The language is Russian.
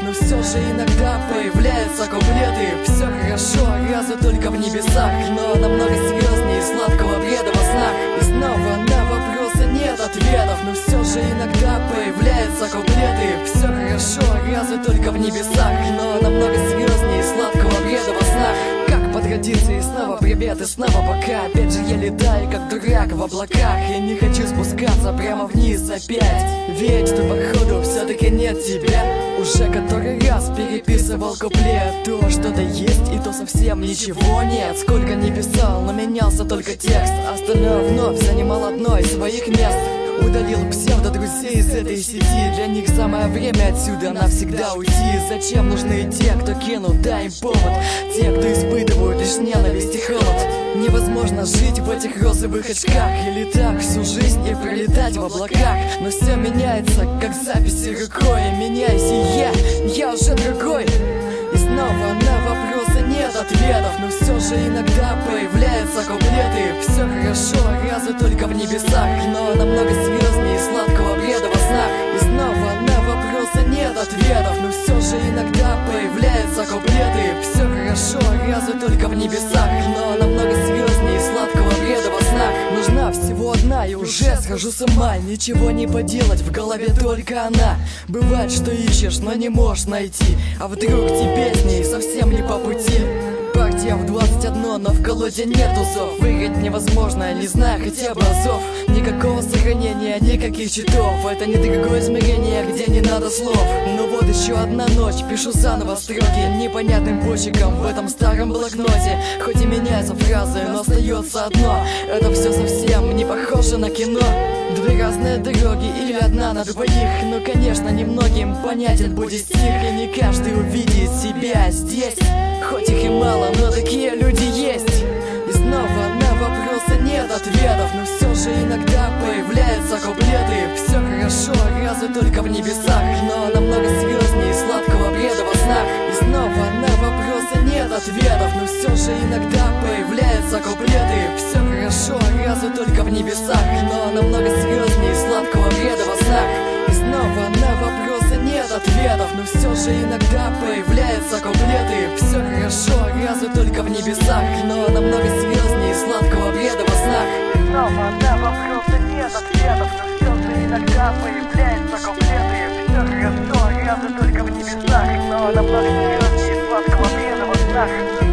но все же иногда появляются куплеты. Все хорошо, разве только в небесах, но намного серьезнее сладкого бреда во снах. И снова на вопросы нет ответов, но все же иногда появляются куплеты. Все хорошо, разве только в небесах, но намного серьезнее сладкого бреда во снах. Как по традиции снова привет и снова пока. Опять же я летаю как дурак в облаках и не хочу спускаться прямо вниз опять. Ведь тут походу все-таки нет тебя. Уже который раз переписывал куплет. То что-то есть и то совсем ничего нет. Сколько не писал, но менялся только текст. Остальное вновь занимал одно из своих мест. Удалил псевдо-друзей из этой сети. Для них самое время отсюда навсегда уйти. Зачем нужны те, кто кинут, дай им повод. Те, кто испытывают лишь ненависть и холод. Невозможно жить в этих розовых очках или так всю жизнь и пролетать в облаках. Но все меняется, как записи рукой. Меняйся я уже другой. И снова на вопросы нет ответов, но все же иногда появляются куплеты. Все хорошо, разве только в небесах, но намного серьезнее сладкого бреда во снах. И снова на вопросы нет ответов, но все же иногда появляются куплеты. Все хорошо, разве только в небесах, но намного серьезнее сладкого бреда во снах. Нужна всего одна и уже схожу с ума. Ничего не поделать, в голове только она. Бывает, что ищешь, но не можешь найти. А вдруг тебе с ней совсем не по пути. Партия в 21, но в колоде нет узов. Выиграть невозможно, не зная хотя бы азов. Никакого сохранения, никаких читов. Это не другое измерение, где не надо слов. Но вот еще одна ночь, пишу заново строки непонятным почерком в этом старом блокноте. Хоть и меняются фразы, но остается одно. Это все совсем не похоже на кино. Две разные дороги или одна на двоих. Но, конечно, немногим понятен будет стих. И не каждый увидит себя здесь. Хоть их и мало, но такие люди есть. И снова на вопросы нет ответов, но все же иногда появляются куплеты. Все хорошо, разве только в небесах, но намного серьезнее сладкого бреда во снах. И снова на вопросы нет ответов, но все же иногда появляются куплеты. Все хорошо, разве только в небесах, но намного серьезнее сладкого бреда во снах. И снова на вопросы нет ответов, но все же иногда появляются куплеты. Все хорошо, разве только в небесах, но намного серьезнее сладкого бреда во снах. И снова на вопросы нет ответов, но все же иногда появляются куплеты. Все хорошо, разве только в небесах, но намного серьезнее сладкого бреда во снах.